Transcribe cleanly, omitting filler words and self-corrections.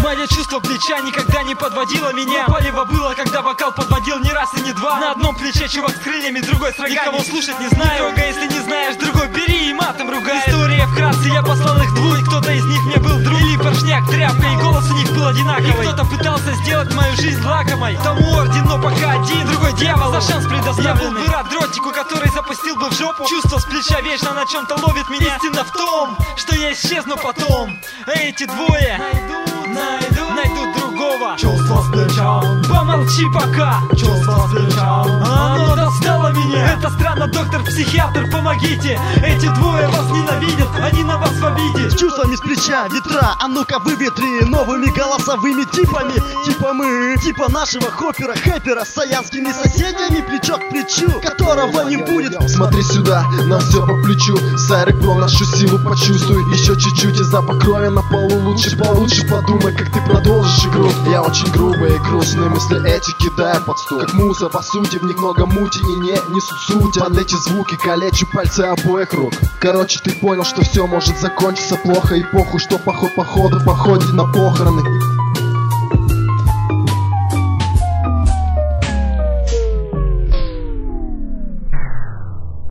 Мое чувство плеча никогда не подводило меня. Палево было, когда вокал подводил не раз и не два. На одном плече чувак с крыльями, другой с рогами. Никого слушать не знаю, не трогай, если не знаешь, другой бери и матом ругай. История вкратце, я послал их двух, и кто-то из них мне был друг. Или поршняк, тряпка, и голос у них был одинаковый. И кто-то пытался сделать мою жизнь лакомой. Тому орден, но пока один, другой дьявол за шанс предоставленный. Я был бы рад дротику, который запустил бы в жопу. Чувство с плеча вечно на чем-то ловит меня. Истина в том, что я исчезну потом. Эти двое найдут другого. Чувство с плеча, Помолчи пока. чувство с плеча. Оно достало меня. Это странно, доктор-психиатр, помогите. Эти двое вас ненавидят, они на вас в обиде. С чувствами с плеча ветра, а ну-ка выветри новыми голосовыми типами. Типа мы, типа нашего хоппера, хэппера с саянскими соседями, плечо к плечу, которого не будет. Смотри сюда, нам все по плечу. Сайрек Про, нашу силу почувствуй. Еще чуть-чуть и запах крови на полу. Лучше получше подумай, как ты продолжишь игру. Я очень грубые и грустные мысли эти кидаю под стол. Как муза, по сути, в них много мути и не несут суть. Под эти звуки калечу пальцы обоих рук. Короче, ты понял, что все может закончиться плохо. И похуй, что поход походу походит на похороны.